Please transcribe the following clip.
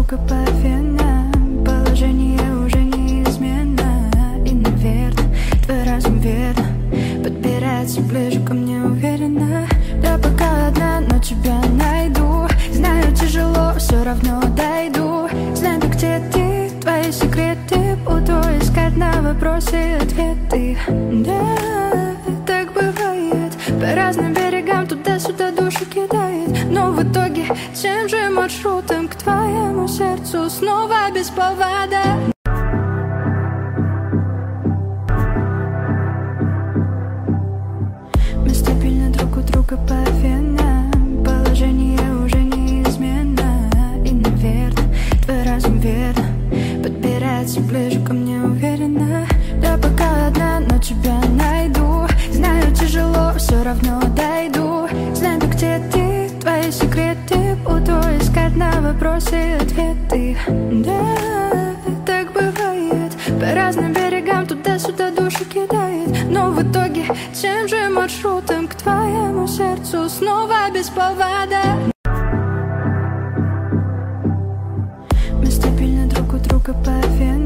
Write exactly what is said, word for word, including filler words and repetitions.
друга по венам. Положение уже неизменно, и, наверное, твой разум верно подбирается ближе ко мне уверенно. Я пока одна, но тебя найду. Знаю, тяжело, все равно дойду. Знаю, где ты, твои секреты буду искать на вопросы ответы. Да, так бывает. По разным берегам туда-сюда душу кидает, но в итоге тем же маршрутом к твоему сердцу снова без повода. Мы стабильно друг у друга по венам. Положение уже неизменно, и, наверное, твой разум верно подбирается ближе ко мне уверенно. Я пока одна, но тебя найду. Знаю, тяжело, все равно дойду. Знаю, где ты, твои секреты буду искать на вопросы ответы. Да, так бывает. По разным берегам туда-сюда душу кидает, но в итоге тем же маршрутом к твоему сердцу снова без повода. Мы стабильно друг у друга по венам.